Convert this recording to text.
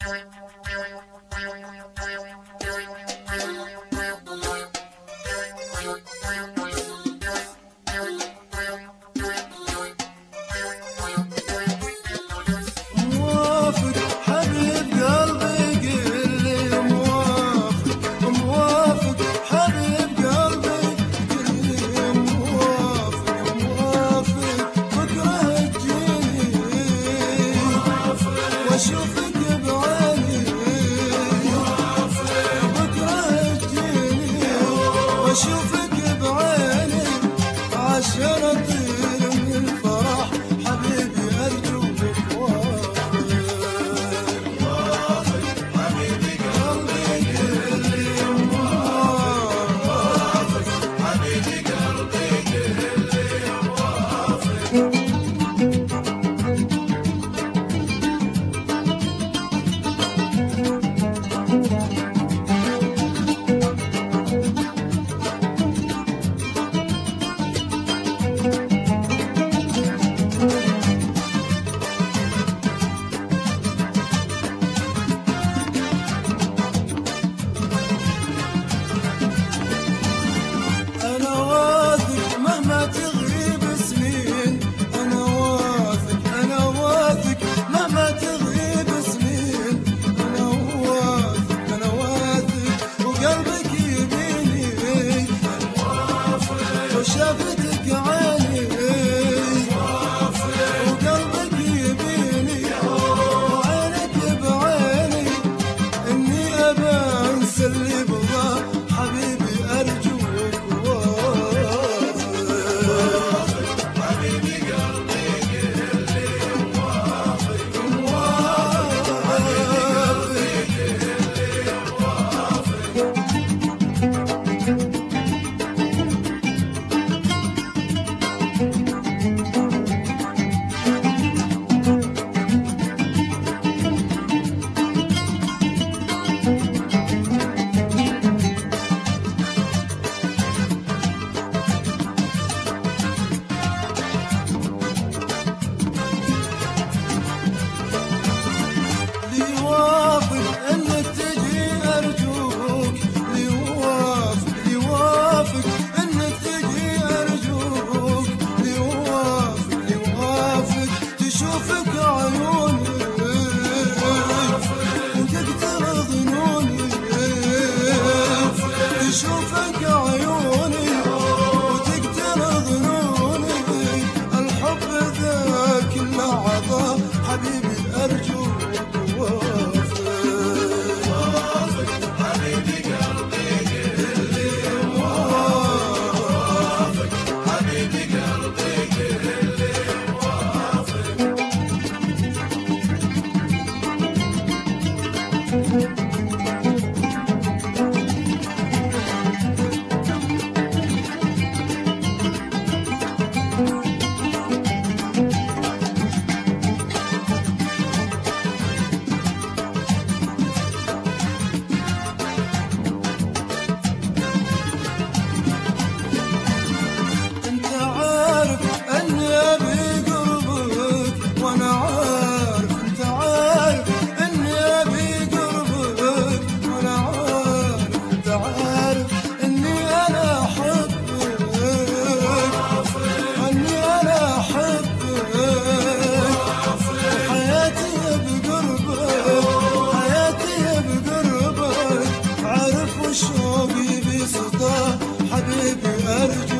واشوفك بعيني عشان اطير من الفرح حبيبي ارجوك وافق حبيبي قلبي كل يوم وافق حبيبي قلبي كل يوم وافق شافتك عيني وقلبك يبيني وعينك بعيني اني ابى انسى اللي بضاع حبيبي ارجوك وافق حبيبي قلبي كل يوم وافق حبيبي كل يوم وافق شوفك عيوني وتقدر ظنوني تشوفك عيوني وتقدر ظنوني الحب ذاك اللحظة حبيبي أرجوك وافق حبيبي قلبي كل يوم وافق حبيبي قلبي كل يوم وافق شوقي بسطاه حبيبي أرجو